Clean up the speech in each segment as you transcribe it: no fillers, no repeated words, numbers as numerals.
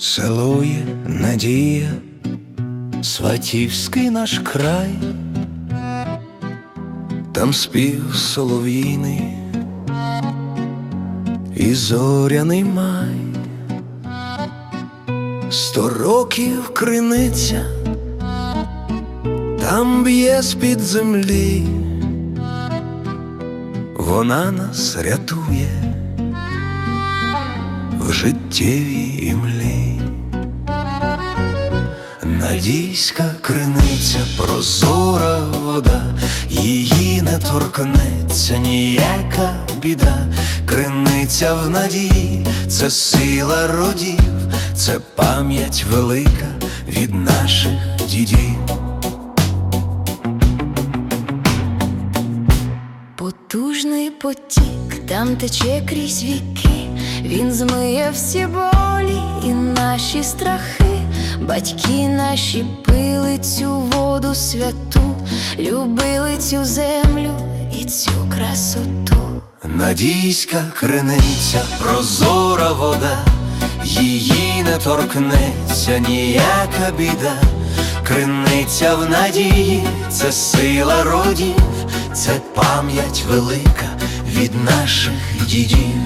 Село є надія, Сватівський наш край, там спів солов'їний і зоряний май. 100 років криниця, там б'є з-під землі, вона нас рятує в життєвій імлі. Надійська криниця, прозора вода, її не торкнеться ніяка біда. Криниця в надії – це сила родів, це пам'ять велика від наших дідів. Потужний потік там тече крізь віки, він змиє всі болі і наші страхи. Батьки наші пили цю воду святу, любили цю землю і цю красоту. Надійська криниця, прозора вода, її не торкнеться ніяка біда. Криниця в надії – це сила родів, це пам'ять велика від наших дідів.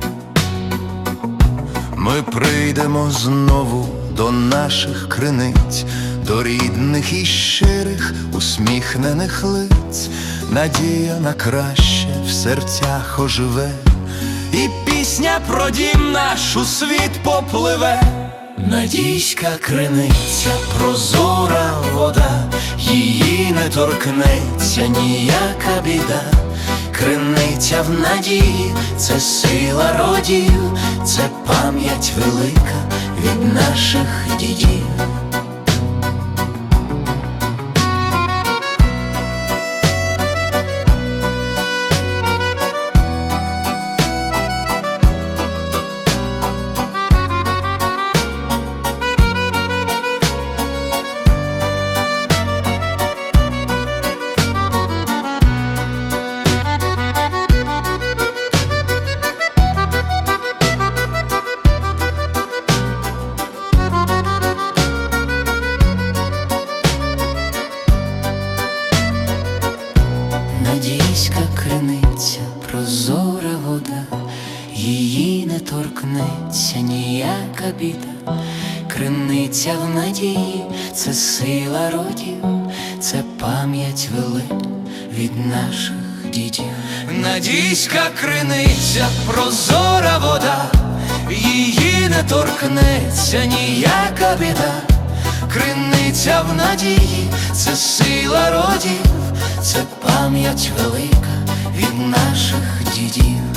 Ми прийдемо знову до наших криниць, до рідних і щирих усміхнених лиць. Надія на краще в серцях оживе, і пісня про дім наш у світ попливе. Надійська криниця, прозора вода, її не торкнеться ніяка біда. Криниця в надії – це сила родів, це пам'ять велика від наших дідів. Надійська криниця, прозора вода, її не торкнеться ніяка біда. Криниця в надії – це сила родів, це пам'ять велика від наших дідів. Надійська криниця, прозора вода, її не торкнеться ніяка біда. Криниця в надії – це сила родів, це пам'ять велика від наших дідів.